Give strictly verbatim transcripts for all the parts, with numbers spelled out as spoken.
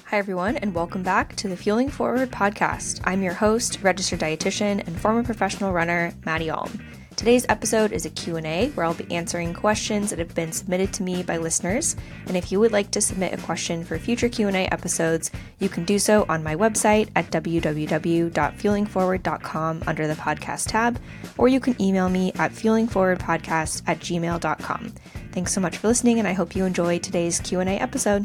Hi everyone, and welcome back to the Fueling Forward podcast. I'm your host, registered dietitian, and former professional runner, Maddie Alm. Today's episode is a Q and A where I'll be answering questions that have been submitted to me by listeners. And if you would like to submit a question for future Q and A episodes, you can do so on my website at w w w dot fueling forward dot com under the podcast tab, or you can email me at fueling forward podcast at gmail dot com. Thanks so much for listening, and I hope you enjoy today's Q and A episode.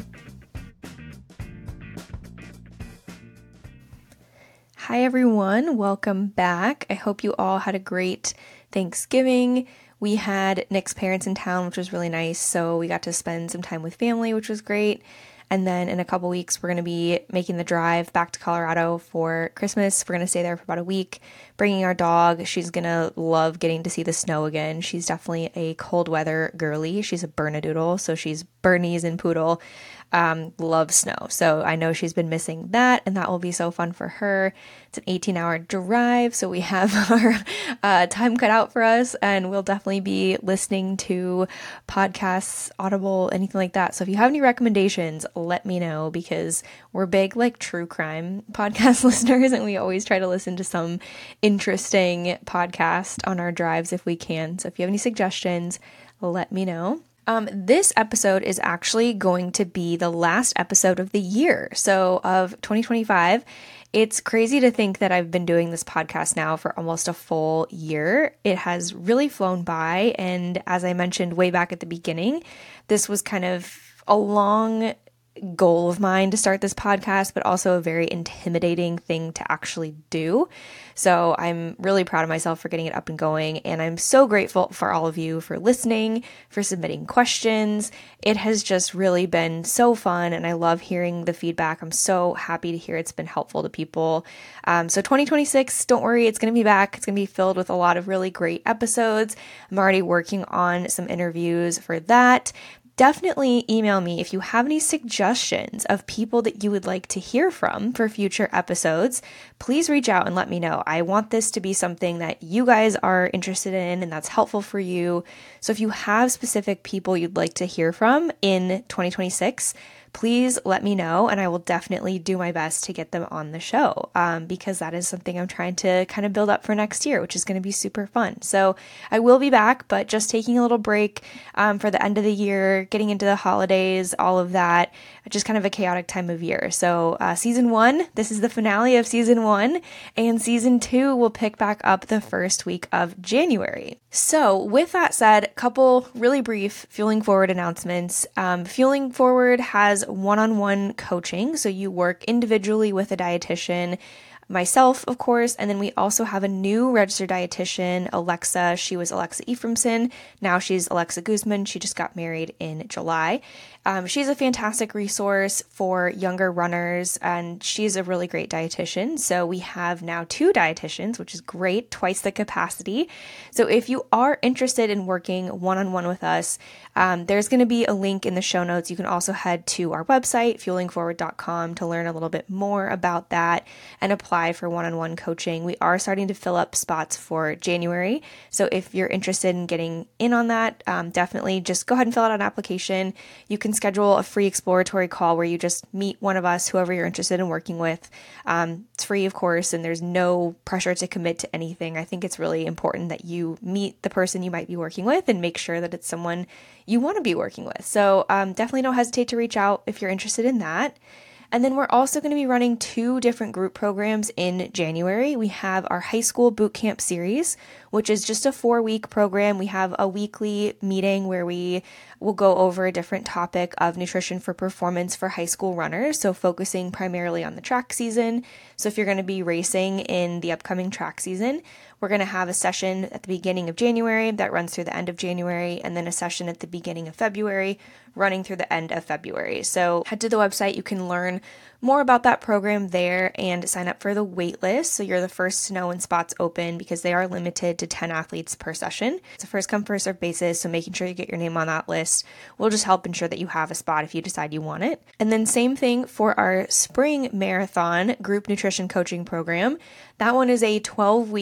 Hi everyone, welcome back. I hope you all had a great Thanksgiving. We had Nick's parents in town, which was really nice, so we got to spend some time with family, which was great. And then in a couple weeks, we're going to be making the drive back to Colorado for Christmas. We're going to stay there for about a week, bringing our dog. She's going to love getting to see the snow again. She's definitely a cold weather girly. She's a Bernedoodle, so she's Bernese and Poodle. Um, loves snow. So I know she's been missing that, and that will be so fun for her. It's an eighteen hour drive, so we have our uh, time cut out for us, and we'll definitely be listening to podcasts, Audible, anything like that. So if you have any recommendations, let me know, because we're big like true crime podcast listeners, and we always try to listen to some interesting podcast on our drives if we can. So if you have any suggestions, let me know. Um, this episode is actually going to be the last episode of the year, so of twenty twenty-five. It's crazy to think that I've been doing this podcast now for almost a full year. It has really flown by, and as I mentioned way back at the beginning, this was kind of a long goal of mine to start this podcast, but also a very intimidating thing to actually do. So I'm really proud of myself for getting it up and going, and I'm so grateful for all of you for listening, for submitting questions. It has just really been so fun, and I love hearing the feedback. I'm so happy to hear it's been helpful to people. Um, so twenty twenty-six, don't worry, it's going to be back. It's going to be filled with a lot of really great episodes. I'm already working on some interviews for that. Definitely email me if you have any suggestions of people that you would like to hear from for future episodes. Please reach out and let me know. I want this to be something that you guys are interested in and that's helpful for you. So if you have specific people you'd like to hear from in twenty twenty-six, please let me know, and I will definitely do my best to get them on the show, um, because that is something I'm trying to kind of build up for next year, which is going to be super fun. So I will be back, but just taking a little break um, for the end of the year, getting into the holidays, all of that, just kind of a chaotic time of year. So uh, season one, this is the finale of season one, and season two will pick back up the first week of January. So with that said, a couple really brief Fueling Forward announcements. Um, Fueling Forward has one-on-one coaching, so you work individually with a dietitian, myself, of course, and then we also have a new registered dietitian, Alexa. She was Alexa Ephraimson. Now she's Alexa Guzman. She just got married in July. Um, she's a fantastic resource for younger runners, and she's a really great dietitian. So we have now two dietitians, which is great, twice the capacity. So if you are interested in working one-on-one with us, um, there's going to be a link in the show notes. You can also head to our website, fueling forward dot com, to learn a little bit more about that and apply for one-on-one coaching. We are starting to fill up spots for January. So if you're interested in getting in on that, um, definitely just go ahead and fill out an application. You can schedule a free exploratory call where you just meet one of us, whoever you're interested in working with. Um, it's free, of course, and there's no pressure to commit to anything. I think it's really important that you meet the person you might be working with and make sure that it's someone you want to be working with. So um, definitely don't hesitate to reach out if you're interested in that. And then we're also going to be running two different group programs in January. We have our high school boot camp series, which is just a four week program. We have a weekly meeting where we will go over a different topic of nutrition for performance for high school runners. So focusing primarily on the track season. So if you're going to be racing in the upcoming track season, we're going to have a session at the beginning of January that runs through the end of January, and then a session at the beginning of February running through the end of February. So head to the website. You can learn more about that program there and sign up for the wait list. So you're the first to know when spots open, because they are limited to ten athletes per session. It's a first come, first serve basis. So making sure you get your name on that list will just help ensure that you have a spot if you decide you want it. And then same thing for our spring marathon group nutrition coaching program. That one is a twelve week program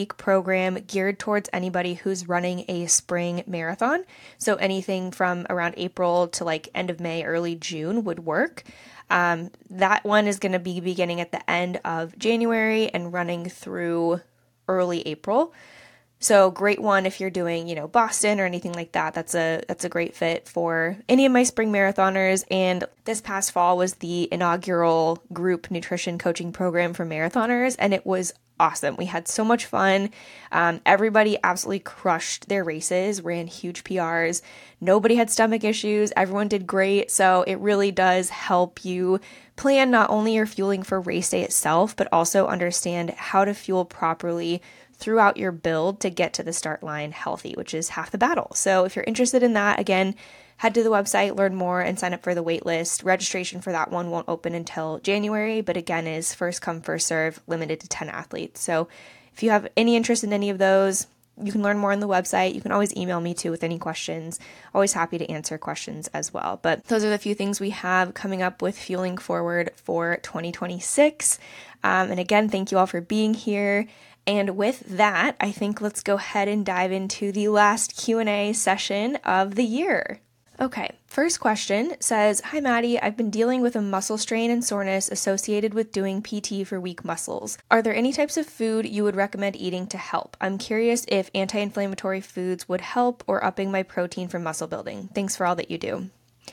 program geared towards anybody who's running a spring marathon. So anything from around April to like end of May, early June would work. Um, that one is going to be beginning at the end of January and running through early April. So great one if you're doing, you know, Boston or anything like that. That's a that's a great fit for any of my spring marathoners. And this past fall was the inaugural group nutrition coaching program for marathoners, and it was awesome. We had so much fun. Um, everybody absolutely crushed their races, ran huge P Rs. Nobody had stomach issues. Everyone did great. So it really does help you plan not only your fueling for race day itself, but also understand how to fuel properly throughout your build to get to the start line healthy, which is half the battle. So if you're interested in that, again, head to the website, learn more, and sign up for the wait list. Registration for that one won't open until January, but again is first come, first serve, limited to ten athletes. So if you have any interest in any of those, you can learn more on the website. You can always email me too with any questions. Always happy to answer questions as well. But those are the few things we have coming up with Fueling Forward for twenty twenty-six. Um, and again, thank you all for being here. And with that, I think let's go ahead and dive into the last Q and A session of the year. Okay, first question says, "Hi Maddie, I've been dealing with a muscle strain and soreness associated with doing P T for weak muscles. Are there any types of food you would recommend eating to help? I'm curious if anti-inflammatory foods would help or upping my protein for muscle building. Thanks for all that you do."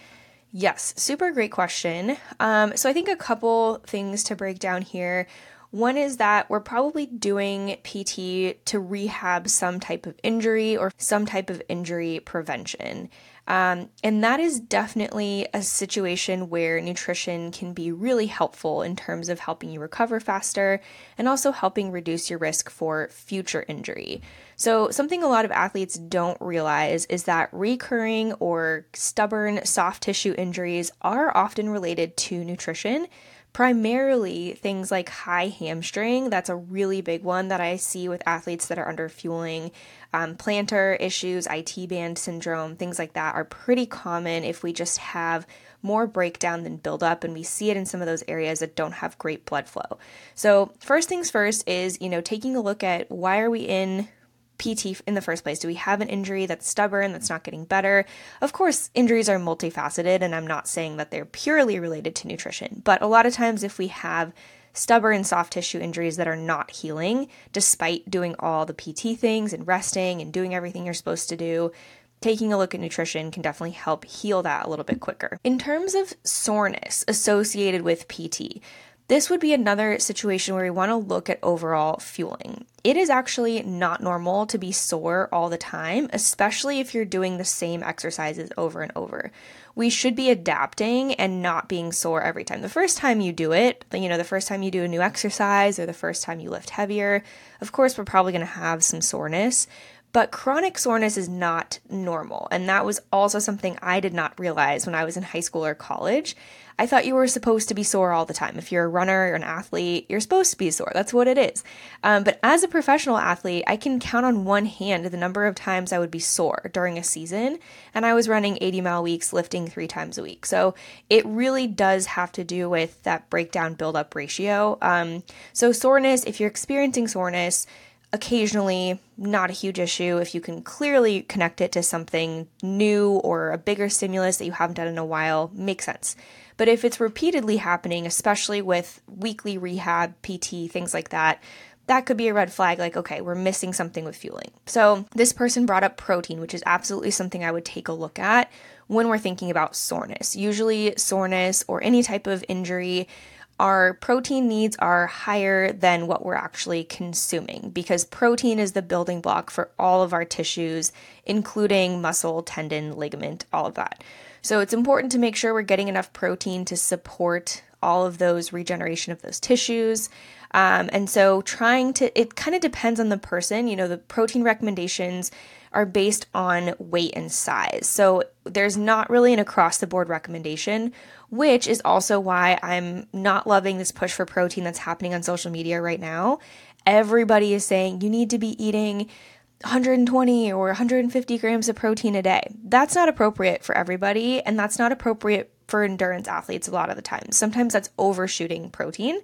Yes, super great question. Um, so I think a couple things to break down here. One is that we're probably doing P T to rehab some type of injury or some type of injury prevention. Um, and that is definitely a situation where nutrition can be really helpful in terms of helping you recover faster and also helping reduce your risk for future injury. So something a lot of athletes don't realize is that recurring or stubborn soft tissue injuries are often related to nutrition. Primarily things like high hamstring. That's a really big one that I see with athletes that are under fueling. Um, plantar issues, I T band syndrome, things like that are pretty common if we just have more breakdown than buildup, and we see it in some of those areas that don't have great blood flow. So first things first is, you know, taking a look at why are we in P T in the first place? Do we have an injury that's stubborn, that's not getting better? Of course, injuries are multifaceted, and I'm not saying that they're purely related to nutrition, but a lot of times if we have stubborn soft tissue injuries that are not healing, despite doing all the P T things and resting and doing everything you're supposed to do, taking a look at nutrition can definitely help heal that a little bit quicker. In terms of soreness associated with P T, this would be another situation where we want to look at overall fueling. It is actually not normal to be sore all the time, especially if you're doing the same exercises over and over. We should be adapting and not being sore every time. The first time you do it, you know, the first time you do a new exercise or the first time you lift heavier, of course, we're probably going to have some soreness. But chronic soreness is not normal, and that was also something I did not realize when I was in high school or college. I thought you were supposed to be sore all the time. If you're a runner or an athlete, you're supposed to be sore. That's what it is. Um, but as a professional athlete, I can count on one hand the number of times I would be sore during a season, and I was running eighty mile weeks, lifting three times a week. So it really does have to do with that breakdown build-up ratio. Um, so soreness, if you're experiencing soreness, occasionally, not a huge issue. If you can clearly connect it to something new or a bigger stimulus that you haven't done in a while, makes sense. But if it's repeatedly happening, especially with weekly rehab, P T, things like that, that could be a red flag, like, okay, we're missing something with fueling. So this person brought up protein, which is absolutely something I would take a look at when we're thinking about soreness. Usually soreness or any type of injury, our protein needs are higher than what we're actually consuming because protein is the building block for all of our tissues, including muscle, tendon, ligament, all of that. So it's important to make sure we're getting enough protein to support all of those regeneration of those tissues. Um, and so trying to, it kind of depends on the person. You know, the protein recommendations are based on weight and size. So there's not really an across the board recommendation, which is also why I'm not loving this push for protein that's happening on social media right now. Everybody is saying you need to be eating one hundred twenty or one hundred fifty grams of protein a day. That's not appropriate for everybody, and that's not appropriate for endurance athletes a lot of the time. Sometimes that's overshooting protein.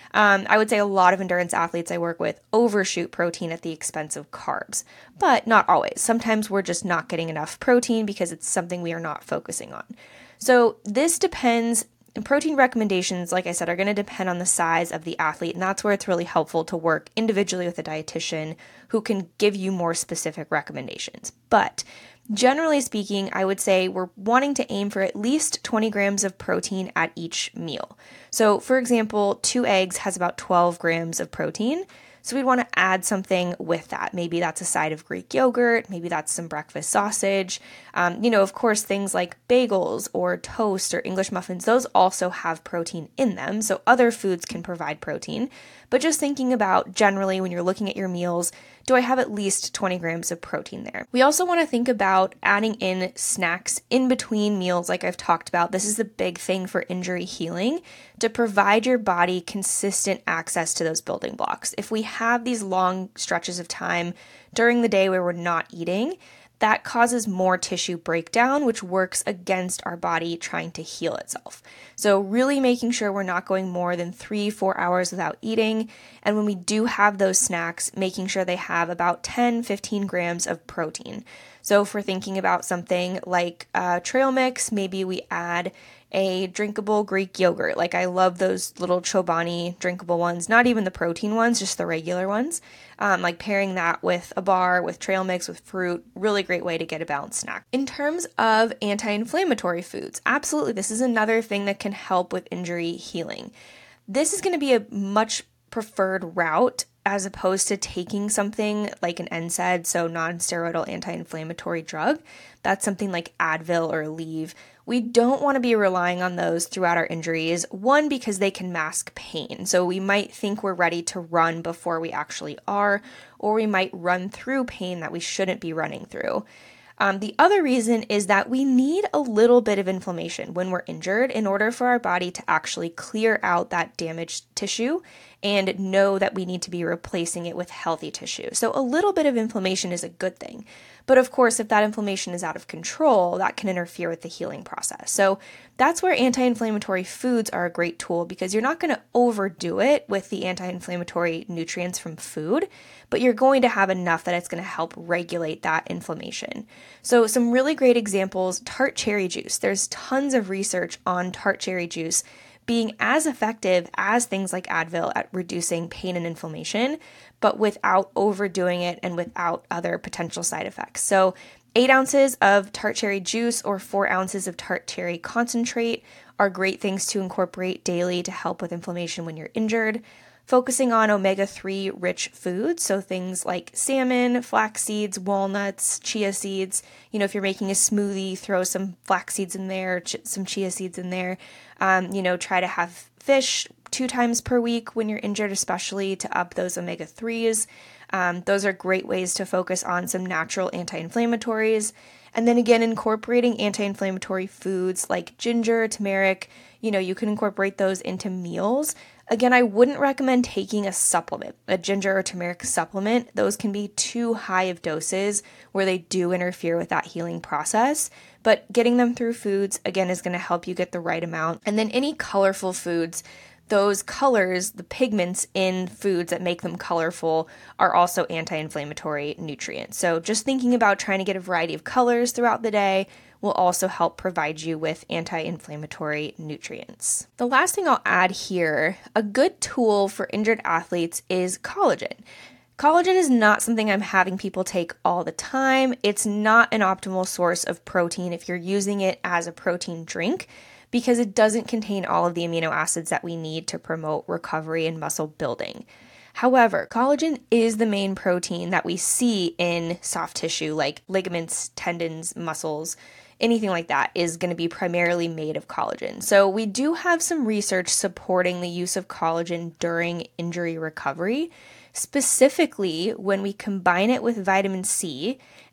Um, I would say a lot of endurance athletes I work with overshoot protein at the expense of carbs, but not always. Sometimes we're just not getting enough protein because it's something we are not focusing on. So this depends. And protein recommendations, like I said, are going to depend on the size of the athlete, and that's where it's really helpful to work individually with a dietitian who can give you more specific recommendations. But generally speaking, I would say we're wanting to aim for at least twenty grams of protein at each meal. So, for example, two eggs has about twelve grams of protein. So we'd want to add something with that. Maybe that's a side of Greek yogurt. Maybe that's some breakfast sausage. Um, you know, of course, things like bagels or toast or English muffins, those also have protein in them. So other foods can provide protein. But just thinking about generally when you're looking at your meals, do I have at least twenty grams of protein there? We also want to think about adding in snacks in between meals, like I've talked about. This is the big thing for injury healing, to provide your body consistent access to those building blocks. If we have these long stretches of time during the day where we're not eating, that causes more tissue breakdown, which works against our body trying to heal itself. So really making sure we're not going more than three, four hours without eating. And when we do have those snacks, making sure they have about ten, fifteen grams of protein. So if we're thinking about something like uh, trail mix, maybe we add a drinkable Greek yogurt. Like I love those little Chobani drinkable ones, not even the protein ones, just the regular ones. Um, like pairing that with a bar, with trail mix, with fruit, really great way to get a balanced snack. In terms of anti-inflammatory foods, absolutely, this is another thing that can help with injury healing. This is going to be a much preferred route as opposed to taking something like an N SAID, so non-steroidal anti-inflammatory drug. That's something like Advil or Aleve. We don't want to be relying on those throughout our injuries, one, because they can mask pain. So we might think we're ready to run before we actually are, or we might run through pain that we shouldn't be running through. Um, the other reason is that we need a little bit of inflammation when we're injured in order for our body to actually clear out that damaged tissue and know that we need to be replacing it with healthy tissue. So a little bit of inflammation is a good thing. But of course, if that inflammation is out of control, that can interfere with the healing process. So that's where anti-inflammatory foods are a great tool, because you're not going to overdo it with the anti-inflammatory nutrients from food, but you're going to have enough that it's going to help regulate that inflammation. So some really great examples, tart cherry juice. There's tons of research on tart cherry juice being as effective as things like Advil at reducing pain and inflammation, but without overdoing it and without other potential side effects. So eight ounces of tart cherry juice or four ounces of tart cherry concentrate are great things to incorporate daily to help with inflammation when you're injured. Focusing on omega three rich foods, so things like salmon, flax seeds, walnuts, chia seeds. You know, if you're making a smoothie, throw some flax seeds in there, ch- some chia seeds in there. Um, you know, try to have fish two times per week when you're injured, especially to up those omega threes. Um, those are great ways to focus on some natural anti-inflammatories. And then again, incorporating anti-inflammatory foods like ginger, turmeric, you know, you can incorporate those into meals. Again, I wouldn't recommend taking a supplement, a ginger or turmeric supplement. Those can be too high of doses where they do interfere with that healing process. But getting them through foods, again, is going to help you get the right amount. And then any colorful foods, those colors, the pigments in foods that make them colorful, are also anti-inflammatory nutrients. So just thinking about trying to get a variety of colors throughout the day will also help provide you with anti-inflammatory nutrients. The last thing I'll add here, a good tool for injured athletes is collagen. Collagen is not something I'm having people take all the time. It's not an optimal source of protein if you're using it as a protein drink, because it doesn't contain all of the amino acids that we need to promote recovery and muscle building. However, collagen is the main protein that we see in soft tissue like ligaments, tendons, muscles. Anything like that is going to be primarily made of collagen. So we do have some research supporting the use of collagen during injury recovery, specifically when we combine it with vitamin C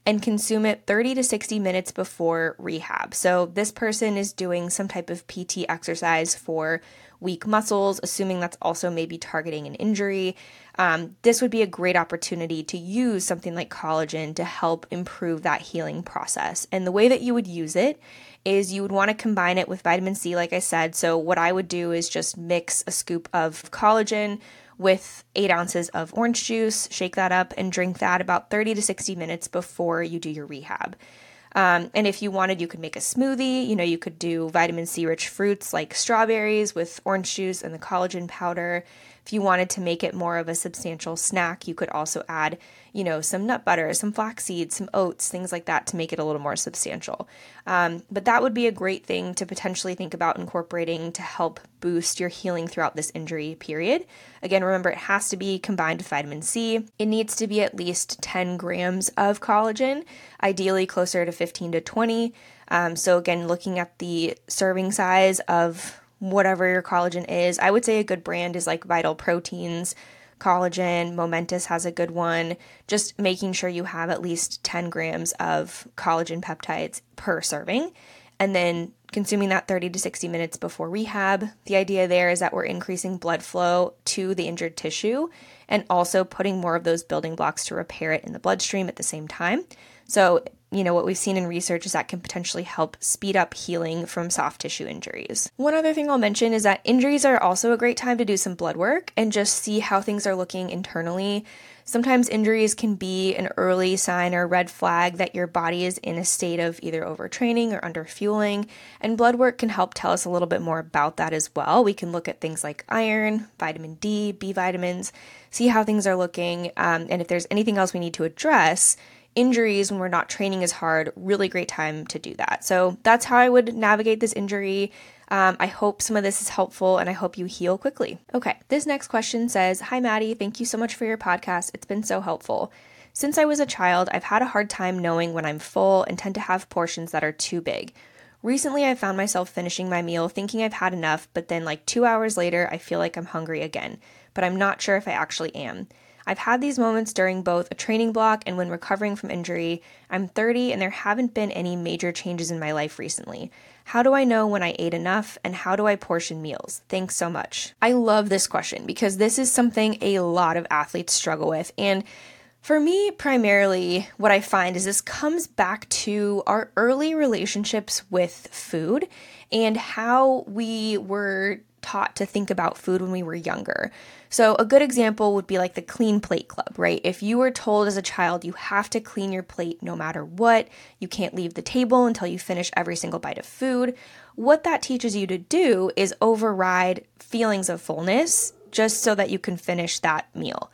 and consume it thirty to sixty minutes before rehab. So this person is doing some type of P T exercise for weak muscles, assuming that's also maybe targeting an injury. Um, this would be a great opportunity to use something like collagen to help improve that healing process. And the way that you would use it is you would want to combine it with vitamin C, like I said. So what I would do is just mix a scoop of collagen with eight ounces of orange juice, shake that up, and drink that about thirty to sixty minutes before you do your rehab. Um, and if you wanted, you could make a smoothie. You know, you could do vitamin C rich fruits like strawberries with orange juice and the collagen powder. If you wanted to make it more of a substantial snack, you could also add, you know, some nut butter, some flax seeds, some oats, things like that to make it a little more substantial. Um, but that would be a great thing to potentially think about incorporating to help boost your healing throughout this injury period. Again, remember, it has to be combined with vitamin C. It needs to be at least ten grams of collagen, ideally closer to fifteen to twenty. Um, so again, looking at the serving size of whatever your collagen is, I would say a good brand is like Vital Proteins, Collagen, Momentous has a good one. Just making sure you have at least ten grams of collagen peptides per serving, and then consuming that thirty to sixty minutes before rehab. The idea there is that we're increasing blood flow to the injured tissue and also putting more of those building blocks to repair it in the bloodstream at the same time. So, you know, what we've seen in research is that can potentially help speed up healing from soft tissue injuries. One other thing I'll mention is that injuries are also a great time to do some blood work and just see how things are looking internally. Sometimes injuries can be an early sign or red flag that your body is in a state of either overtraining or underfueling, and blood work can help tell us a little bit more about that as well. We can look at things like iron, vitamin D, B vitamins, see how things are looking, um, and if there's anything else we need to address. Injuries when we're not training as hard, really great time to do that. So that's how I would navigate this injury. Um, I hope some of this is helpful and I hope you heal quickly. Okay, this next question says, "Hi Maddie, thank you so much for your podcast. It's been so helpful. Since I was a child, I've had a hard time knowing when I'm full and tend to have portions that are too big. Recently, I found myself finishing my meal thinking I've had enough, but then like two hours later, I feel like I'm hungry again, but I'm not sure if I actually am. I've had these moments during both a training block and when recovering from injury. I'm thirty and there haven't been any major changes in my life recently. How do I know when I ate enough and how do I portion meals? Thanks so much." I love this question because this is something a lot of athletes struggle with. And for me, primarily, what I find is this comes back to our early relationships with food and how we were taught to think about food when we were younger. So a good example would be like the Clean Plate Club, right? If you were told as a child you have to clean your plate no matter what, you can't leave the table until you finish every single bite of food, what that teaches you to do is override feelings of fullness just so that you can finish that meal.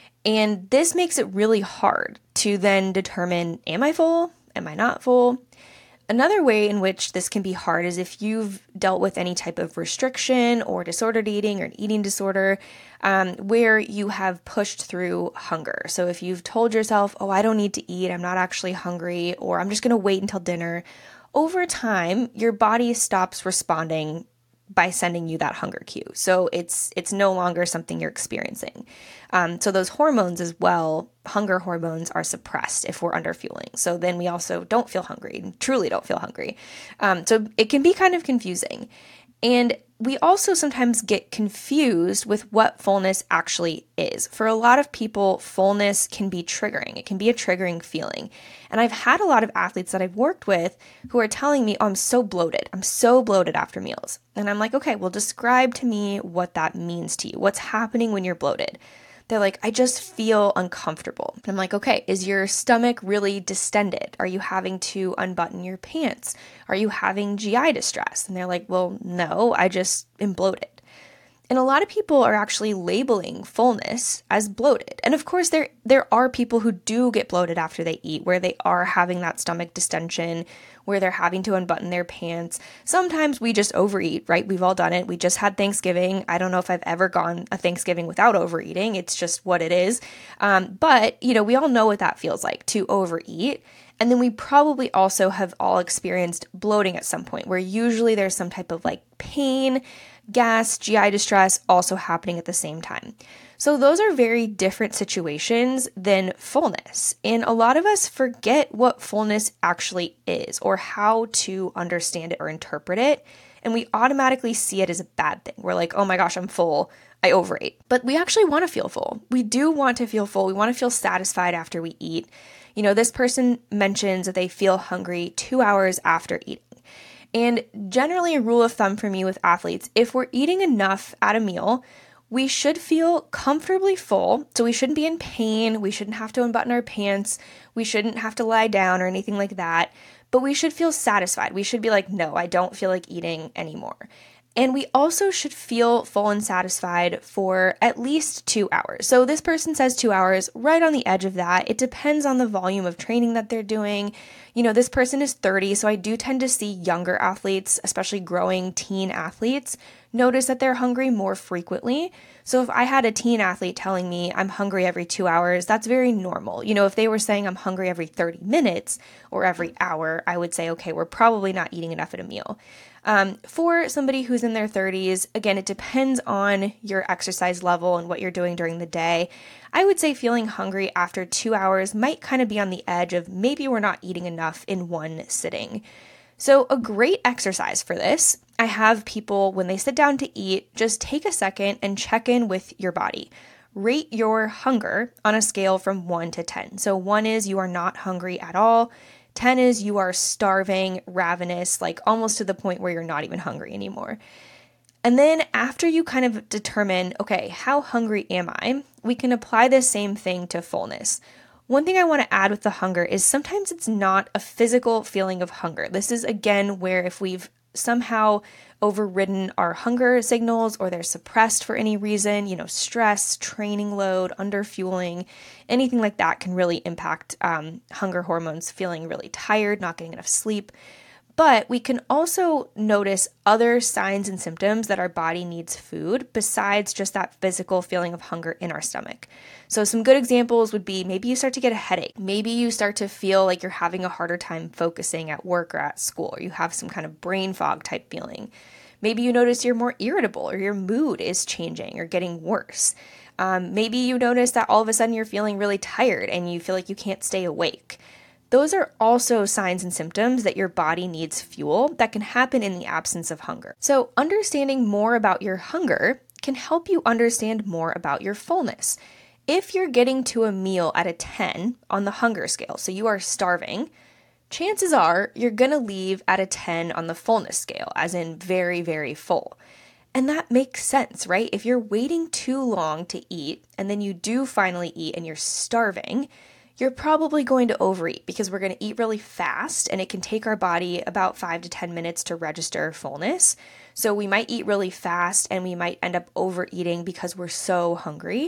And this makes it really hard to then determine, am I full? Am I not full? Another way in which this can be hard is if you've dealt with any type of restriction or disordered eating or an eating disorder um, where you have pushed through hunger. So if you've told yourself, oh, I don't need to eat, I'm not actually hungry, or I'm just going to wait until dinner, over time, your body stops responding by sending you that hunger cue. So it's it's no longer something you're experiencing. Um, so those hormones as well, hunger hormones, are suppressed if we're underfueling. So then we also don't feel hungry, truly don't feel hungry. Um, so it can be kind of confusing. And we also sometimes get confused with what fullness actually is. For a lot of people, fullness can be triggering. It can be a triggering feeling. And I've had a lot of athletes that I've worked with who are telling me, oh, I'm so bloated. I'm so bloated after meals. And I'm like, okay, well, describe to me what that means to you. What's happening when you're bloated? They're like, I just feel uncomfortable. And I'm like, okay, is your stomach really distended? Are you having to unbutton your pants? Are you having G I distress? And they're like, well, no, I just am bloated. And a lot of people are actually labeling fullness as bloated. And of course, there there are people who do get bloated after they eat, where they are having that stomach distension, where they're having to unbutton their pants. Sometimes we just overeat, right? We've all done it. We just had Thanksgiving. I don't know if I've ever gone a Thanksgiving without overeating. It's just what it is. Um, but, you know, we all know what that feels like to overeat. And then we probably also have all experienced bloating at some point, where usually there's some type of like pain, gas, G I distress also happening at the same time. So those are very different situations than fullness. And a lot of us forget what fullness actually is or how to understand it or interpret it. And we automatically see it as a bad thing. We're like, oh my gosh, I'm full. I overate. But we actually want to feel full. We do want to feel full. We want to feel satisfied after we eat. You know, this person mentions that they feel hungry two hours after eating. And generally, a rule of thumb for me with athletes, if we're eating enough at a meal, we should feel comfortably full. So we shouldn't be in pain. We shouldn't have to unbutton our pants. We shouldn't have to lie down or anything like that. But we should feel satisfied. We should be like, no, I don't feel like eating anymore. And we also should feel full and satisfied for at least two hours. So this person says two hours, right on the edge of that. It depends on the volume of training that they're doing. You know, this person is thirty, so I do tend to see younger athletes, especially growing teen athletes, notice that they're hungry more frequently. So if I had a teen athlete telling me I'm hungry every two hours, that's very normal. You know, if they were saying I'm hungry every thirty minutes or every hour, I would say, okay, we're probably not eating enough at a meal. Um, for somebody who's in their thirties, again, it depends on your exercise level and what you're doing during the day. I would say feeling hungry after two hours might kind of be on the edge of maybe we're not eating enough in one sitting. So a great exercise for this, I have people when they sit down to eat, just take a second and check in with your body. Rate your hunger on a scale from one to ten. So one is you are not hungry at all. ten is you are starving, ravenous, like almost to the point where you're not even hungry anymore. And then after you kind of determine, okay, how hungry am I? We can apply this same thing to fullness. One thing I want to add with the hunger is sometimes it's not a physical feeling of hunger. This is again where if we've somehow overridden our hunger signals or they're suppressed for any reason, you know, stress, training load, underfueling, anything like that can really impact um, hunger hormones, feeling really tired, not getting enough sleep. But we can also notice other signs and symptoms that our body needs food besides just that physical feeling of hunger in our stomach. So some good examples would be maybe you start to get a headache. Maybe you start to feel like you're having a harder time focusing at work or at school, or you have some kind of brain fog type feeling. Maybe you notice you're more irritable or your mood is changing or getting worse. Um, maybe you notice that all of a sudden you're feeling really tired and you feel like you can't stay awake. Those are also signs and symptoms that your body needs fuel that can happen in the absence of hunger. So understanding more about your hunger can help you understand more about your fullness. If you're getting to a meal at a ten on the hunger scale, so you are starving, chances are you're going to leave at a ten on the fullness scale, as in very, very full. And that makes sense, right? If you're waiting too long to eat and then you do finally eat and you're starving, you're probably going to overeat because we're going to eat really fast and it can take our body about five to ten minutes to register fullness. So we might eat really fast and we might end up overeating because we're so hungry.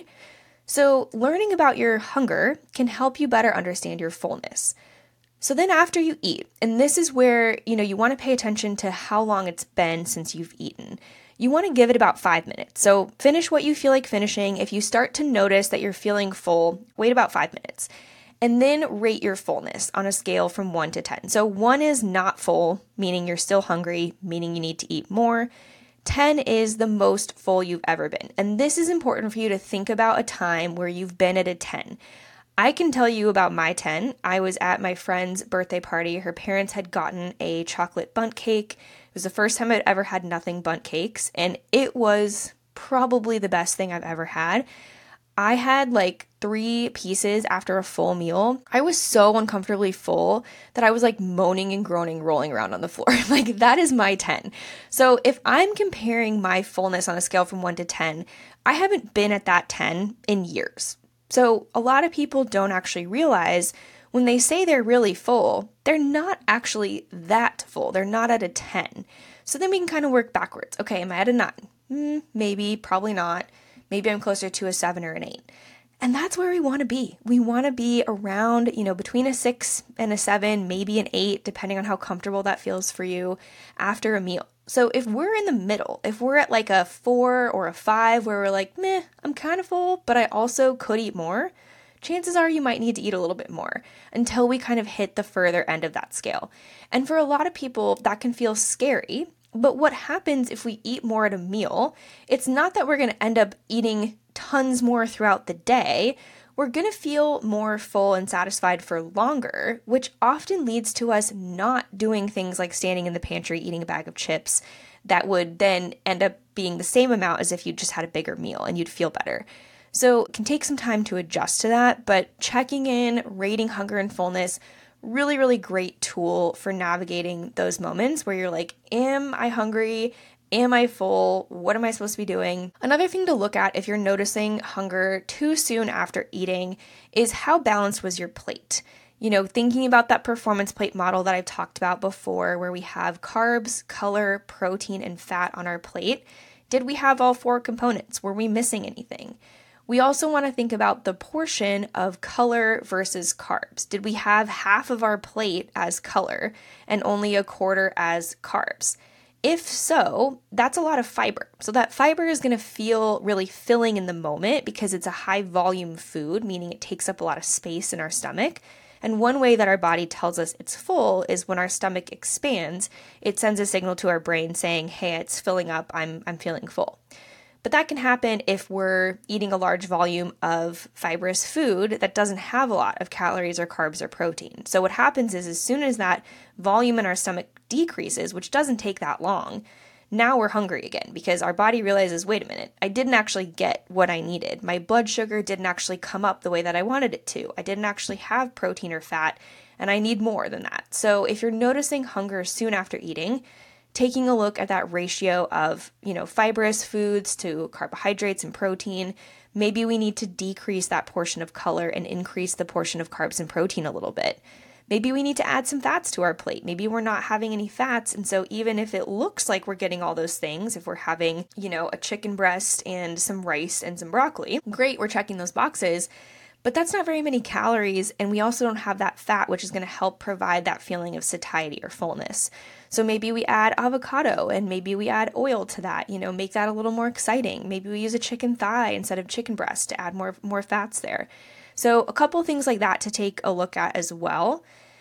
So learning about your hunger can help you better understand your fullness. So then after you eat, and this is where, you know, you want to pay attention to how long it's been since you've eaten. You want to give it about five minutes. So finish what you feel like finishing. If you start to notice that you're feeling full, wait about five minutes. And then rate your fullness on a scale from one to ten. So one is not full, meaning you're still hungry, meaning you need to eat more. ten is the most full you've ever been. And this is important for you to think about a time where you've been at a ten. I can tell you about my ten. I was at my friend's birthday party. Her parents had gotten a chocolate bundt cake. It was the first time I'd ever had nothing bundt cakes, and it was probably the best thing I've ever had. I had like three pieces after a full meal. I was so uncomfortably full that I was like moaning and groaning, rolling around on the floor. Like that is my ten. So if I'm comparing my fullness on a scale from one to ten, I haven't been at that ten in years. So a lot of people don't actually realize when they say they're really full, they're not actually that full. They're not at a ten. So then we can kind of work backwards. Okay, am I at a nine? Mm, maybe, probably not. Maybe I'm closer to a seven or an eight. And that's where we want to be. We want to be around, you know, between a six and a seven, maybe an eight, depending on how comfortable that feels for you after a meal. So if we're in the middle, if we're at like a four or a five where we're like, meh, I'm kind of full, but I also could eat more, chances are you might need to eat a little bit more until we kind of hit the further end of that scale. And for a lot of people, that can feel scary But what happens if we eat more at a meal? It's not that we're going to end up eating tons more throughout the day. We're going to feel more full and satisfied for longer, which often leads to us not doing things like standing in the pantry eating a bag of chips that would then end up being the same amount as if you just had a bigger meal and you'd feel better. So it can take some time to adjust to that, but checking in, rating hunger and fullness, really, really great tool for navigating those moments where you're like, am I hungry? Am I full? What am I supposed to be doing? Another thing to look at if you're noticing hunger too soon after eating is how balanced was your plate? You know, thinking about that performance plate model that I've talked about before, where we have carbs, color, protein, and fat on our plate. Did we have all four components? Were we missing anything? We also want to think about the portion of color versus carbs. Did we have half of our plate as color and only a quarter as carbs? If so, that's a lot of fiber. So that fiber is going to feel really filling in the moment because it's a high volume food, meaning it takes up a lot of space in our stomach. And one way that our body tells us it's full is when our stomach expands, it sends a signal to our brain saying, hey, it's filling up, I'm, I'm feeling full. But that can happen if we're eating a large volume of fibrous food that doesn't have a lot of calories or carbs or protein. So what happens is as soon as that volume in our stomach decreases, which doesn't take that long, now we're hungry again because our body realizes, wait a minute, I didn't actually get what I needed. My blood sugar didn't actually come up the way that I wanted it to. I didn't actually have protein or fat, and I need more than that. So if you're noticing hunger soon after eating, taking a look at that ratio of, you know, fibrous foods to carbohydrates and protein, maybe we need to decrease that portion of color and increase the portion of carbs and protein a little bit. Maybe we need to add some fats to our plate. Maybe we're not having any fats. And so even if it looks like we're getting all those things, if we're having, you know, a chicken breast and some rice and some broccoli, great, we're checking those boxes. But that's not very many calories, and we also don't have that fat, which is going to help provide that feeling of satiety or fullness. So maybe we add avocado, and maybe we add oil to that, you know, make that a little more exciting. Maybe we use a chicken thigh instead of chicken breast to add more, more fats there. So a couple things like that to take a look at as well.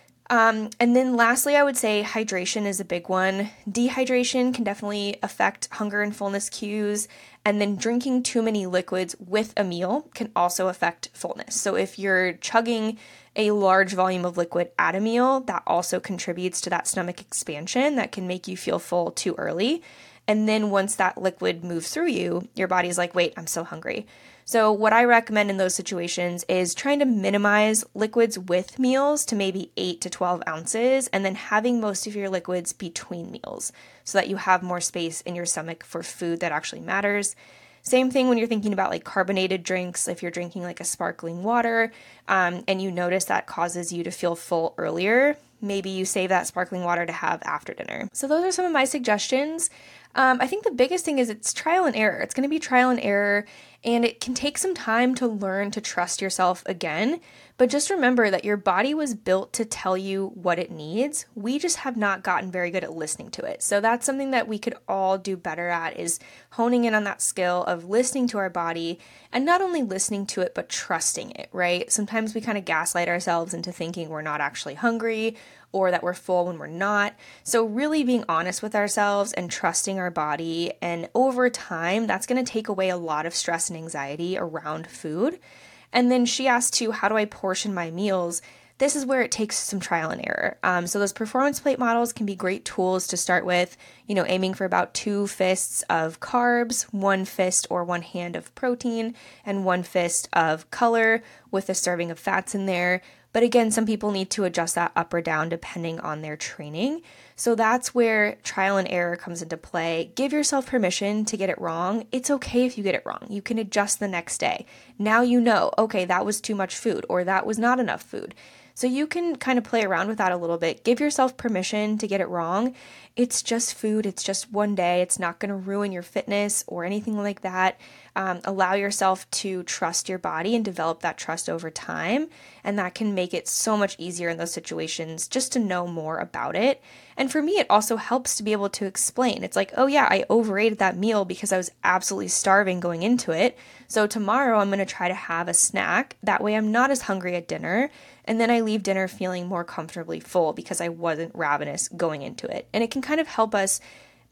Um, and then lastly, I would say hydration is a big one. Dehydration can definitely affect hunger and fullness cues. And then drinking too many liquids with a meal can also affect fullness. So if you're chugging a large volume of liquid at a meal, that also contributes to that stomach expansion that can make you feel full too early. And then once that liquid moves through you, your body's like, wait, I'm still hungry. So what I recommend in those situations is trying to minimize liquids with meals to maybe eight to twelve ounces, and then having most of your liquids between meals so that you have more space in your stomach for food that actually matters. Same thing when you're thinking about like carbonated drinks. If you're drinking like a sparkling water um, and you notice that causes you to feel full earlier, maybe you save that sparkling water to have after dinner. So those are some of my suggestions. Um, I think the biggest thing is it's trial and error. It's going to be trial and error, and it can take some time to learn to trust yourself again. But just remember that your body was built to tell you what it needs. We just have not gotten very good at listening to it. So that's something that we could all do better at, is honing in on that skill of listening to our body, and not only listening to it, but trusting it, right? Sometimes we kind of gaslight ourselves into thinking we're not actually hungry or that we're full when we're not. So really being honest with ourselves and trusting our body. And over time, that's going to take away a lot of stress and anxiety around food. And then she asked too, how do I portion my meals? This is where it takes some trial and error. Um, so those performance plate models can be great tools to start with, you know, aiming for about two fists of carbs, one fist or one hand of protein, and one fist of color with a serving of fats in there. But again, some people need to adjust that up or down depending on their training. So that's where trial and error comes into play. Give yourself permission to get it wrong. It's okay if you get it wrong. You can adjust the next day. Now you know, okay, that was too much food, or that was not enough food. So you can kind of play around with that a little bit. Give yourself permission to get it wrong. It's just food. It's just one day. It's not going to ruin your fitness or anything like that. Um, allow yourself to trust your body and develop that trust over time. And that can make it so much easier in those situations just to know more about it. And for me, it also helps to be able to explain. It's like, oh yeah, I overate that meal because I was absolutely starving going into it. So tomorrow I'm going to try to have a snack. That way I'm not as hungry at dinner. And then I leave dinner feeling more comfortably full because I wasn't ravenous going into it. And it can kind of help us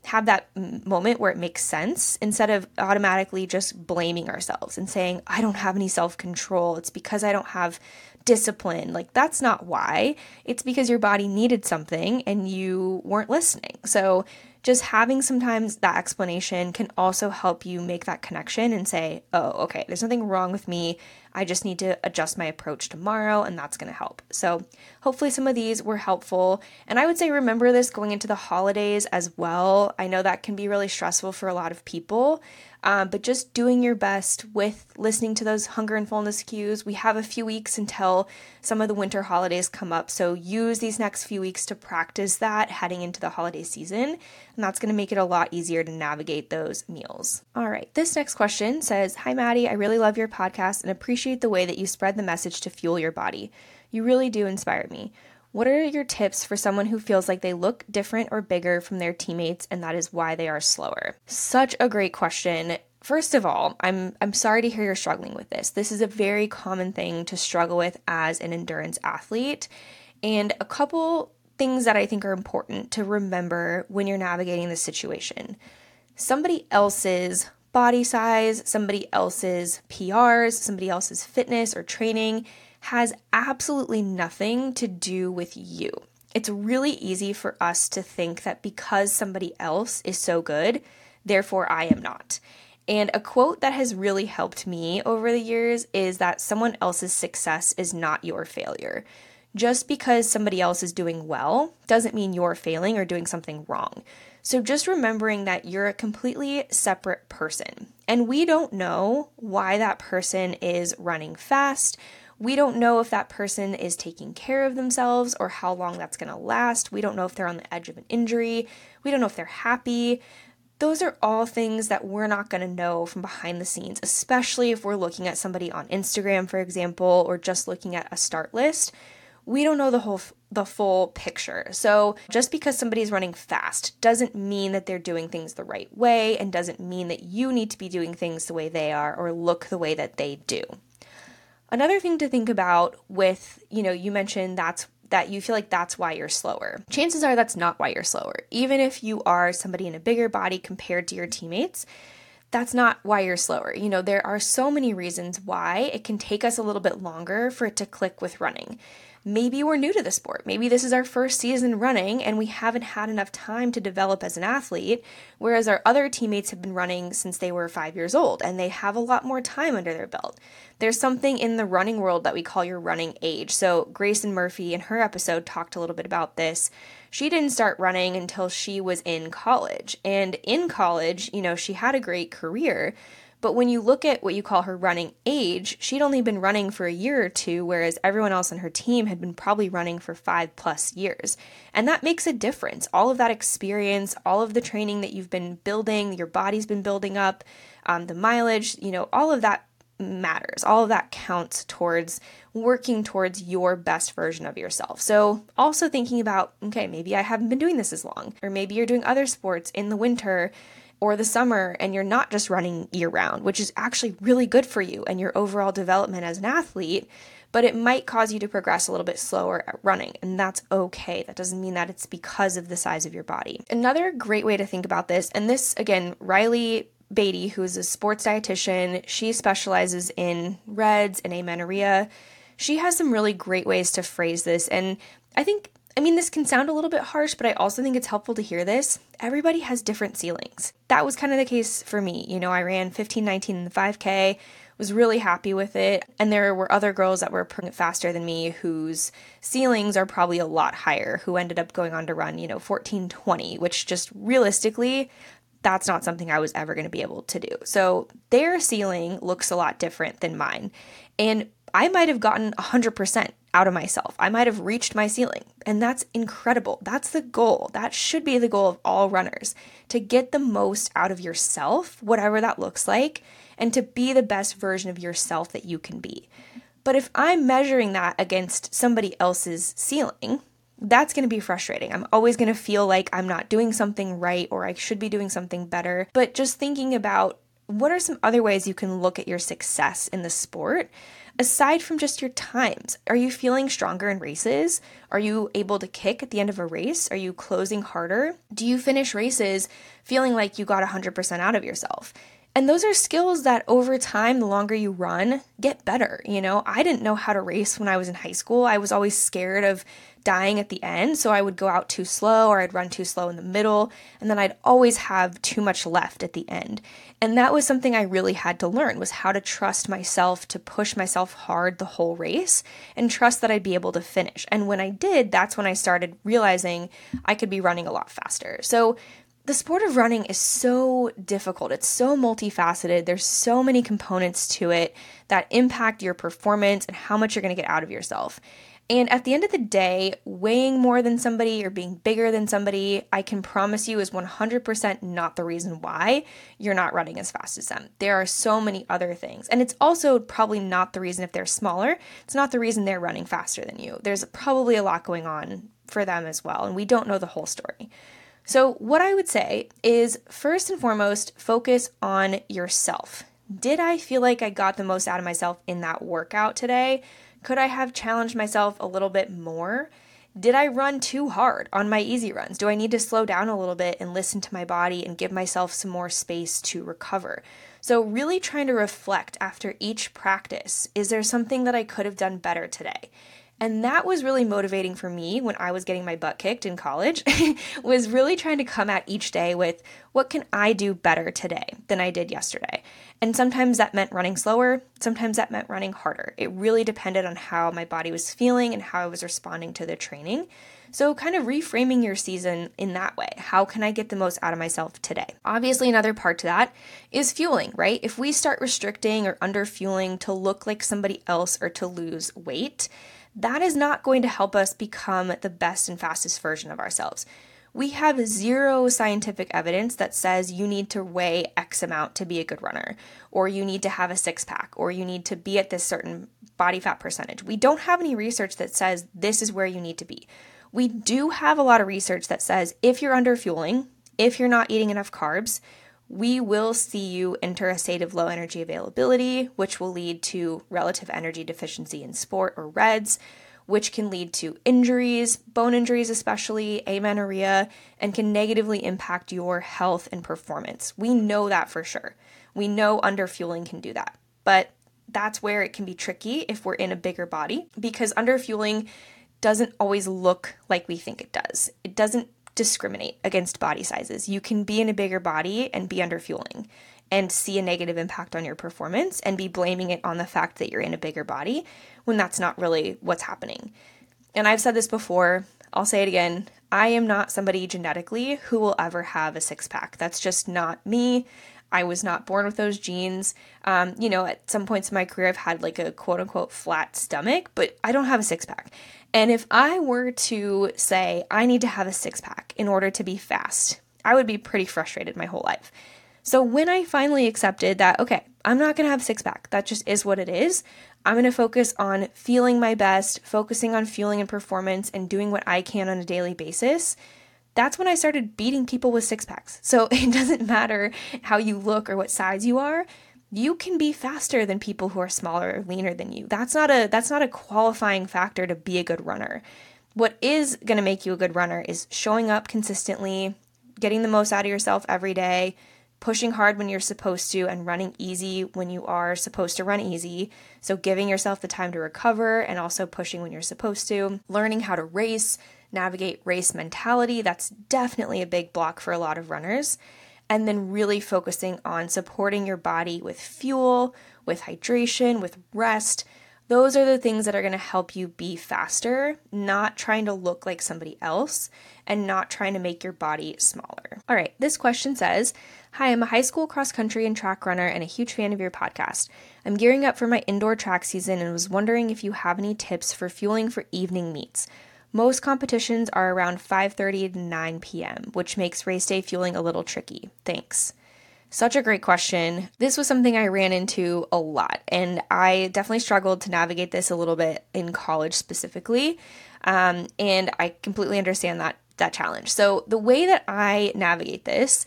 have that moment where it makes sense instead of automatically just blaming ourselves and saying, I don't have any self-control. It's because I don't have discipline. Like, that's not why. It's because your body needed something and you weren't listening. So just having sometimes that explanation can also help you make that connection and say, oh, okay, there's nothing wrong with me. I just need to adjust my approach tomorrow, and that's going to help. So hopefully some of these were helpful. And I would say remember this going into the holidays as well. I know that can be really stressful for a lot of people, um, but just doing your best with listening to those hunger and fullness cues. We have a few weeks until some of the winter holidays come up. So use these next few weeks to practice that heading into the holiday season. And that's going to make it a lot easier to navigate those meals. All right. This next question says, Hi, Maddie. I really love your podcast and appreciate the way that you spread the message to fuel your body. You really do inspire me. What are your tips for someone who feels like they look different or bigger from their teammates and that is why they are slower? Such a great question. First of all, I'm I'm sorry to hear you're struggling with this. This is a very common thing to struggle with as an endurance athlete. And a couple things that I think are important to remember when you're navigating this situation. Somebody else's body size, somebody else's P Rs, somebody else's fitness or training has absolutely nothing to do with you. It's really easy for us to think that because somebody else is so good, therefore I am not. And a quote that has really helped me over the years is that someone else's success is not your failure. Just because somebody else is doing well doesn't mean you're failing or doing something wrong. So just remembering that you're a completely separate person. And we don't know why that person is running fast. We don't know if that person is taking care of themselves or how long that's going to last. We don't know if they're on the edge of an injury. We don't know if they're happy. Those are all things that we're not going to know from behind the scenes, especially if we're looking at somebody on Instagram, for example, or just looking at a start list. We don't know the whole the full picture. So just because somebody's running fast doesn't mean that they're doing things the right way and doesn't mean that you need to be doing things the way they are or look the way that they do. Another thing to think about with, you know, you mentioned that's that you feel like that's why you're slower. Chances are that's not why you're slower. Even if you are somebody in a bigger body compared to your teammates, that's not why you're slower. You know, there are so many reasons why it can take us a little bit longer for it to click with running. Maybe we're new to the sport. Maybe this is our first season running and we haven't had enough time to develop as an athlete, whereas our other teammates have been running since they were five years old and they have a lot more time under their belt. There's something in the running world that we call your running age. So Grayson Murphy in her episode talked a little bit about this. She didn't start running until she was in college. And in college, you know, she had a great career. But when you look at what you call her running age, she'd only been running for a year or two, whereas everyone else on her team had been probably running for five plus years. And that makes a difference. All of that experience, all of the training that you've been building, your body's been building up, um, the mileage, you know, all of that matters. All of that counts towards working towards your best version of yourself. So also thinking about, okay, maybe I haven't been doing this as long, or maybe you're doing other sports in the winter or the summer and you're not just running year round, which is actually really good for you and your overall development as an athlete, but it might cause you to progress a little bit slower at running, and that's okay. That doesn't mean that it's because of the size of your body. Another great way to think about this, and this, again, Riley Beatty, who is a sports dietitian, she specializes in R E D S and amenorrhea. She has some really great ways to phrase this, and I think I mean, this can sound a little bit harsh, but I also think it's helpful to hear this. Everybody has different ceilings. That was kind of the case for me. You know, I ran fifteen nineteen in the five K, was really happy with it. And there were other girls that were faster than me whose ceilings are probably a lot higher, who ended up going on to run, you know, fourteen twenty, which just realistically, that's not something I was ever going to be able to do. So their ceiling looks a lot different than mine. And I might have gotten one hundred percent out of myself. I might have reached my ceiling, and that's incredible. That's the goal. That should be the goal of all runners, to get the most out of yourself, whatever that looks like, and to be the best version of yourself that you can be. But if I'm measuring that against somebody else's ceiling, that's going to be frustrating. I'm always going to feel like I'm not doing something right or I should be doing something better. But just thinking about what are some other ways you can look at your success in the sport? aside from just your times. Are you feeling stronger in races? Are you able to kick at the end of a race? Are you closing harder? Do you finish races feeling like you got one hundred percent out of yourself? And those are skills that over time, the longer you run, get better. You know, I didn't know how to race when I was in high school. I was always scared of dying at the end. So I would go out too slow or I'd run too slow in the middle. And then I'd always have too much left at the end. And that was something I really had to learn, was how to trust myself to push myself hard the whole race and trust that I'd be able to finish. And when I did, that's when I started realizing I could be running a lot faster. So the sport of running is so difficult. It's so multifaceted. There's so many components to it that impact your performance and how much you're going to get out of yourself. And at the end of the day, weighing more than somebody or being bigger than somebody, I can promise you, is one hundred percent not the reason why you're not running as fast as them. There are so many other things. And it's also probably not the reason if they're smaller. It's not the reason they're running faster than you. There's probably a lot going on for them as well. And we don't know the whole story. So what I would say is, first and foremost, focus on yourself. Did I feel like I got the most out of myself in that workout today? Could I have challenged myself a little bit more? Did I run too hard on my easy runs? Do I need to slow down a little bit and listen to my body and give myself some more space to recover? So really trying to reflect after each practice. Is there something that I could have done better today? And that was really motivating for me when I was getting my butt kicked in college, was really trying to come at each day with, what can I do better today than I did yesterday? And sometimes that meant running slower. Sometimes that meant running harder. It really depended on how my body was feeling and how I was responding to the training. So kind of reframing your season in that way. How can I get the most out of myself today? Obviously, another part to that is fueling, right? If we start restricting or under fueling to look like somebody else or to lose weight, that is not going to help us become the best and fastest version of ourselves. We have zero scientific evidence that says you need to weigh X amount to be a good runner, or you need to have a six pack, or you need to be at this certain body fat percentage. We don't have any research that says this is where you need to be. We do have a lot of research that says if you're under fueling, if you're not eating enough carbs, we will see you enter a state of low energy availability, which will lead to relative energy deficiency in sport or R E D S, which can lead to injuries, bone injuries especially, amenorrhea, and can negatively impact your health and performance. We know that for sure. We know underfueling can do that. But that's where it can be tricky if we're in a bigger body, because underfueling doesn't always look like we think it does. It doesn't discriminate against body sizes. You can be in a bigger body and be underfueling and see a negative impact on your performance and be blaming it on the fact that you're in a bigger body when that's not really what's happening. And I've said this before, I'll say it again, I am not somebody genetically who will ever have a six pack. That's just not me. I was not born with those genes. Um, you know, at some points in my career, I've had like a quote unquote flat stomach, but I don't have a six pack. And if I were to say I need to have a six pack in order to be fast, I would be pretty frustrated my whole life. So when I finally accepted that, okay, I'm not going to have a six pack, that just is what it is. I'm going to focus on feeling my best, focusing on fueling and performance and doing what I can on a daily basis. That's when I started beating people with six packs. So it doesn't matter how you look or what size you are. You can be faster than people who are smaller or leaner than you. That's not a that's not a qualifying factor to be a good runner. What is going to make you a good runner is showing up consistently, getting the most out of yourself every day, pushing hard when you're supposed to, and running easy when you are supposed to run easy. So giving yourself the time to recover and also pushing when you're supposed to. Learning how to race, navigate race mentality. That's definitely a big block for a lot of runners. And then really focusing on supporting your body with fuel, with hydration, with rest. Those are the things that are going to help you be faster, not trying to look like somebody else and not trying to make your body smaller. All right, this question says, hi, I'm a high school cross country and track runner and a huge fan of your podcast. I'm gearing up for my indoor track season and was wondering if you have any tips for fueling for evening meets. Most competitions are around five thirty to nine p.m., which makes race day fueling a little tricky. Thanks. Such a great question. This was something I ran into a lot, and I definitely struggled to navigate this a little bit in college specifically, um, and I completely understand that that challenge. So the way that I navigate this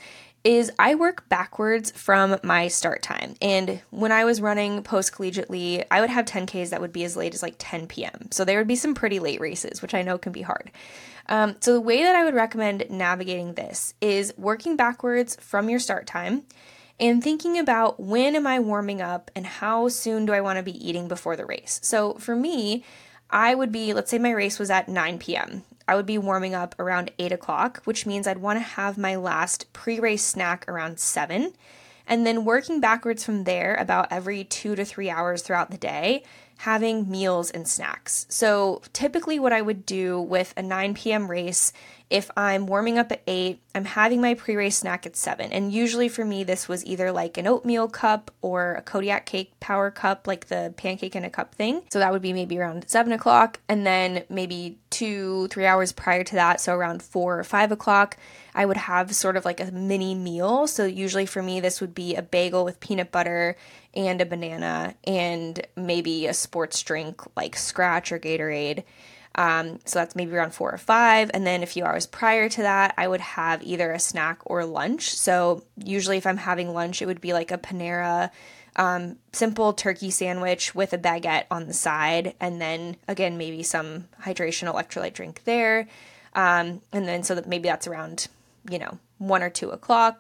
is I work backwards from my start time. And when I was running post-collegiately, I would have ten Ks that would be as late as like ten p.m. So there would be some pretty late races, which I know can be hard. Um, so the way that I would recommend navigating this is working backwards from your start time and thinking about when am I warming up and how soon do I want to be eating before the race. So for me, I would be, let's say my race was at nine p.m. I would be warming up around eight o'clock, which means I'd want to have my last pre-race snack around seven, and then working backwards from there about every two to three hours throughout the day, having meals and snacks. So typically what I would do with a nine p.m. race, if I'm warming up at eight, I'm having my pre-race snack at seven. And usually for me, this was either like an oatmeal cup or a Kodiak cake power cup, like the pancake in a cup thing. So that would be maybe around seven o'clock. And then maybe two, three hours prior to that, so around four or five o'clock, I would have sort of like a mini meal. So usually for me, this would be a bagel with peanut butter and a banana and maybe a sports drink like Scratch or Gatorade. Um, so that's maybe around four or five. And then a few hours prior to that, I would have either a snack or lunch. So usually if I'm having lunch, it would be like a Panera um, simple turkey sandwich with a baguette on the side. And then again, maybe some hydration electrolyte drink there. Um, and then so that maybe that's around, you know, one or two o'clock.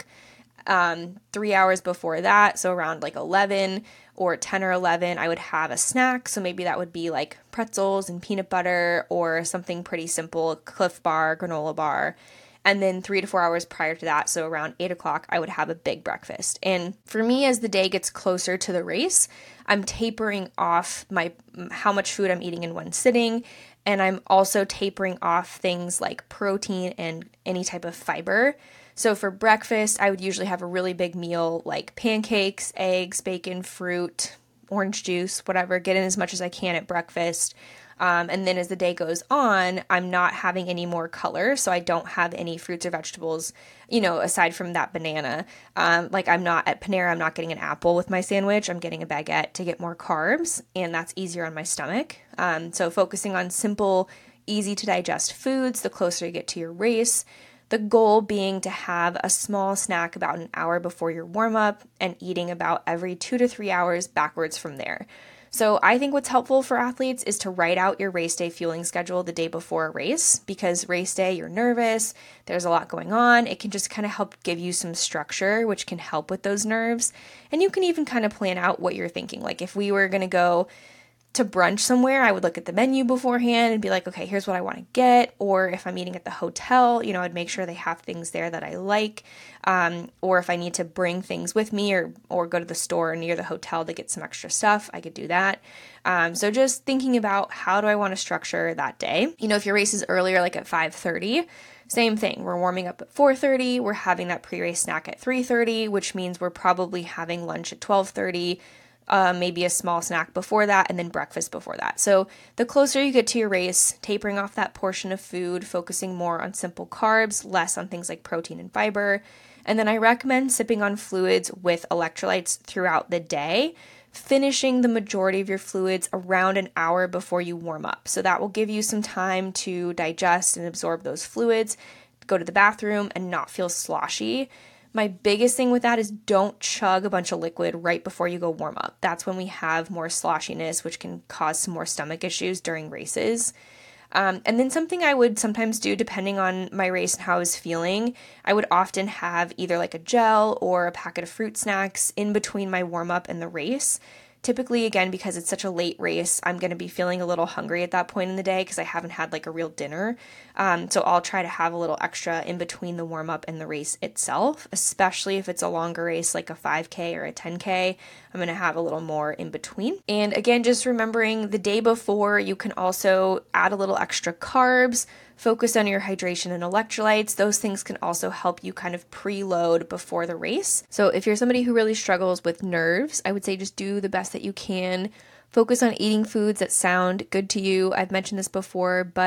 Um, three hours before that, so around like eleven or ten or eleven, I would have a snack. So maybe that would be like pretzels and peanut butter or something pretty simple, a Cliff Bar, granola bar. And then three to four hours prior to that, so around eight o'clock, I would have a big breakfast. And for me, as the day gets closer to the race, I'm tapering off my how much food I'm eating in one sitting. And I'm also tapering off things like protein and any type of fiber. So for breakfast, I would usually have a really big meal like pancakes, eggs, bacon, fruit, orange juice, whatever, get in as much as I can at breakfast. Um, and then as the day goes on, I'm not having any more color. So I don't have any fruits or vegetables, you know, aside from that banana. Um, like I'm not at Panera, I'm not getting an apple with my sandwich. I'm getting a baguette to get more carbs, and that's easier on my stomach. Um, so focusing on simple, easy to digest foods the closer you get to your race. The goal being to have a small snack about an hour before your warm-up and eating about every two to three hours backwards from there. So I think what's helpful for athletes is to write out your race day fueling schedule the day before a race, because race day, you're nervous, there's a lot going on. It can just kind of help give you some structure, which can help with those nerves. And you can even kind of plan out what you're thinking. Like if we were going to go to brunch somewhere, I would look at the menu beforehand and be like, okay, here's what I want to get. Or if I'm eating at the hotel, you know, I'd make sure they have things there that I like. Um, or if I need to bring things with me or or go to the store near the hotel to get some extra stuff, I could do that. Um, so just thinking about how do I want to structure that day. You know, if your race is earlier, like at five thirty, same thing. We're warming up at four thirty. We're having that pre-race snack at three thirty, which means we're probably having lunch at twelve thirty. Uh, maybe a small snack before that, and then breakfast before that. So the closer you get to your race, tapering off that portion of food, focusing more on simple carbs, less on things like protein and fiber. And then I recommend sipping on fluids with electrolytes throughout the day, finishing the majority of your fluids around an hour before you warm up. So that will give you some time to digest and absorb those fluids, go to the bathroom, and not feel sloshy. My biggest thing with that is don't chug a bunch of liquid right before you go warm up. That's when we have more sloshiness, which can cause some more stomach issues during races. Um, and then something I would sometimes do, depending on my race and how I was feeling, I would often have either like a gel or a packet of fruit snacks in between my warm up and the race. Typically, again, because it's such a late race, I'm going to be feeling a little hungry at that point in the day because I haven't had like a real dinner. Um, so I'll try to have a little extra in between the warm up and the race itself, especially if it's a longer race like a five K or a ten K. I'm going to have a little more in between. And again, just remembering the day before, you can also add a little extra carbs, focus on your hydration and electrolytes. Those things can also help you kind of preload before the race. So if you're somebody who really struggles with nerves, I would say just do the best that you can. Focus on eating foods that sound good to you. I've mentioned this before, but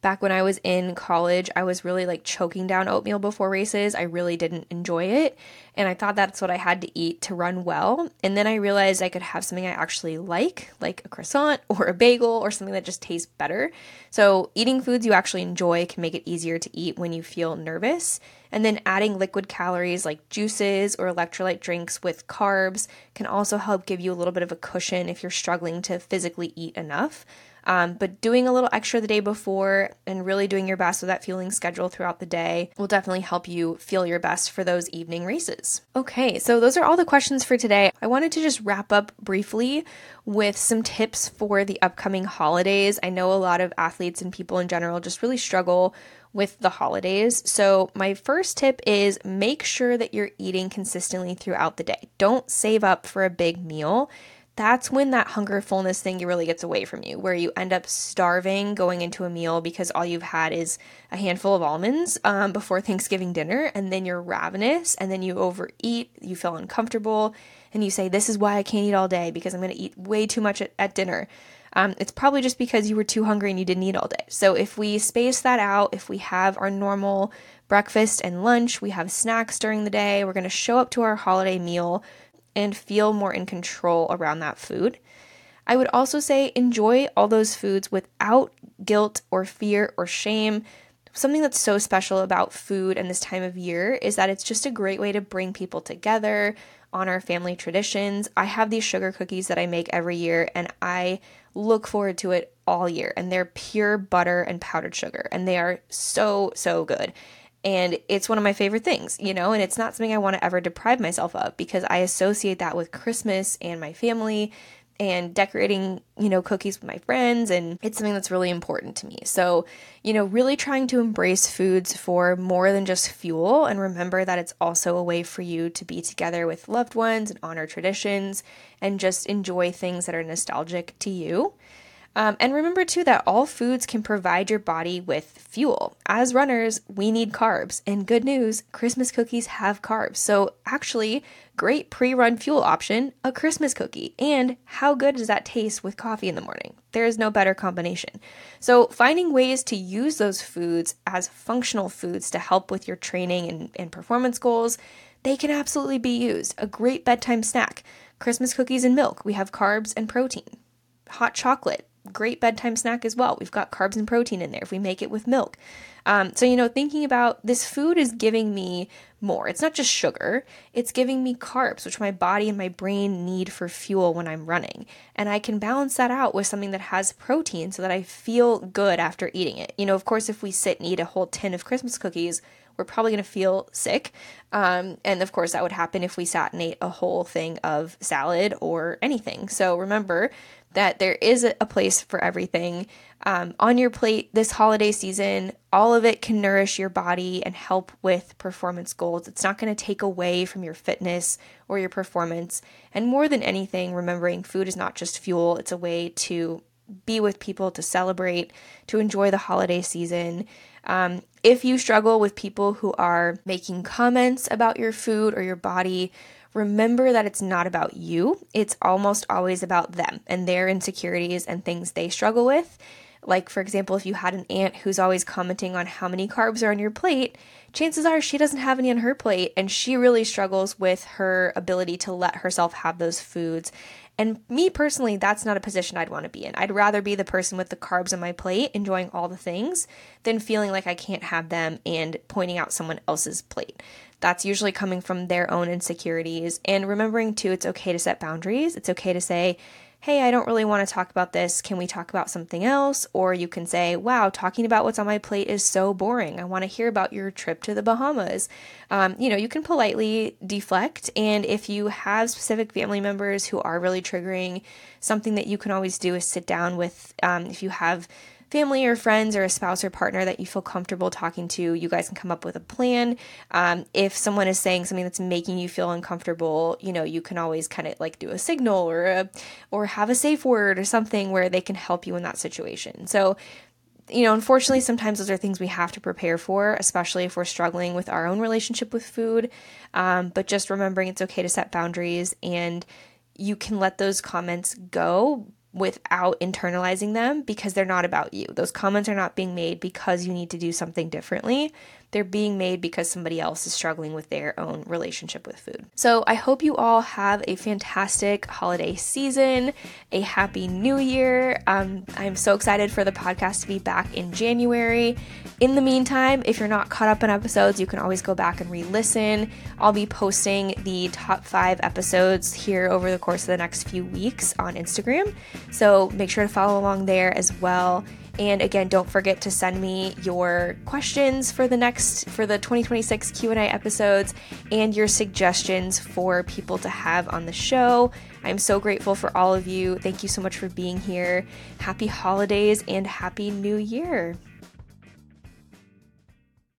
Back when I was in college, I was really like choking down oatmeal before races. I really didn't enjoy it. And I thought that's what I had to eat to run well. And then I realized I could have something I actually like, like a croissant or a bagel or something that just tastes better. So eating foods you actually enjoy can make it easier to eat when you feel nervous. And then adding liquid calories like juices or electrolyte drinks with carbs can also help give you a little bit of a cushion if you're struggling to physically eat enough. Um, but doing a little extra the day before and really doing your best with that fueling schedule throughout the day will definitely help you feel your best for those evening races. Okay, so those are all the questions for today. I wanted to just wrap up briefly with some tips for the upcoming holidays. I know a lot of athletes and people in general just really struggle with the holidays. So my first tip is make sure that you're eating consistently throughout the day. Don't save up for a big meal. That's when that hunger fullness thing really gets away from you, where you end up starving going into a meal because all you've had is a handful of almonds um, before Thanksgiving dinner, and then you're ravenous, and then you overeat, you feel uncomfortable, and you say, this is why I can't eat all day, because I'm going to eat way too much at, at dinner. Um, it's probably just because you were too hungry and you didn't eat all day. So if we space that out, if we have our normal breakfast and lunch, we have snacks during the day, we're going to show up to our holiday meal and feel more in control around that food. I would also say enjoy all those foods without guilt or fear or shame. Something that's so special about food and this time of year is that it's just a great way to bring people together, honor family traditions. I have these sugar cookies that I make every year, and I look forward to it all year. And they're pure butter and powdered sugar, and they are so, so good. And it's one of my favorite things, you know, and it's not something I want to ever deprive myself of because I associate that with Christmas and my family and decorating, you know, cookies with my friends. And it's something that's really important to me. So, you know, really trying to embrace foods for more than just fuel, and remember that it's also a way for you to be together with loved ones and honor traditions and just enjoy things that are nostalgic to you. Um, and remember, too, that all foods can provide your body with fuel. As runners, we need carbs. And good news, Christmas cookies have carbs. So actually, great pre-run fuel option, a Christmas cookie. And how good does that taste with coffee in the morning? There is no better combination. So finding ways to use those foods as functional foods to help with your training and, and performance goals, they can absolutely be used. A great bedtime snack, Christmas cookies and milk. We have carbs and protein. Hot chocolate. Great bedtime snack as well. We've got carbs and protein in there if we make it with milk. Um, so, you know, thinking about this food is giving me more. It's not just sugar. It's giving me carbs, which my body and my brain need for fuel when I'm running. And I can balance that out with something that has protein so that I feel good after eating it. You know, of course, if we sit and eat a whole tin of Christmas cookies, we're probably going to feel sick. Um, and of course, that would happen if we sat and ate a whole thing of salad or anything. So remember that there is a place for everything um, on your plate this holiday season. All of it can nourish your body and help with performance goals. It's not going to take away from your fitness or your performance. And more than anything, remembering food is not just fuel. It's a way to be with people, to celebrate, to enjoy the holiday season. Um, if you struggle with people who are making comments about your food or your body, remember that it's not about you. It's almost always about them and their insecurities and things they struggle with. Like, for example, if you had an aunt who's always commenting on how many carbs are on your plate, chances are she doesn't have any on her plate, and she really struggles with her ability to let herself have those foods. And me personally, that's not a position I'd want to be in. I'd rather be the person with the carbs on my plate, enjoying all the things, than feeling like I can't have them and pointing out someone else's plate. That's usually coming from their own insecurities. And remembering, too, it's okay to set boundaries. It's okay to say, hey, I don't really want to talk about this. Can we talk about something else? Or you can say, wow, talking about what's on my plate is so boring. I want to hear about your trip to the Bahamas. Um, you know, you can politely deflect. And if you have specific family members who are really triggering, something that you can always do is sit down with, um, if you have family or friends or a spouse or partner that you feel comfortable talking to, you guys can come up with a plan. Um, if someone is saying something that's making you feel uncomfortable, you know, you can always kind of like do a signal or a, or have a safe word or something where they can help you in that situation. So, you know, unfortunately, sometimes those are things we have to prepare for, especially if we're struggling with our own relationship with food. Um, but just remembering it's okay to set boundaries, and you can let those comments go without internalizing them, because they're not about you. Those comments are not being made because you need to do something differently. They're being made because somebody else is struggling with their own relationship with food. So I hope you all have a fantastic holiday season, a happy new year. Um, I'm so excited for the podcast to be back in January. In the meantime, if you're not caught up on episodes, you can always go back and re-listen. I'll be posting the top five episodes here over the course of the next few weeks on Instagram. So make sure to follow along there as well. And again, don't forget to send me your questions for the next, for the twenty twenty-six Q and A episodes and your suggestions for people to have on the show. I'm so grateful for all of you. Thank you so much for being here. Happy holidays and happy new year.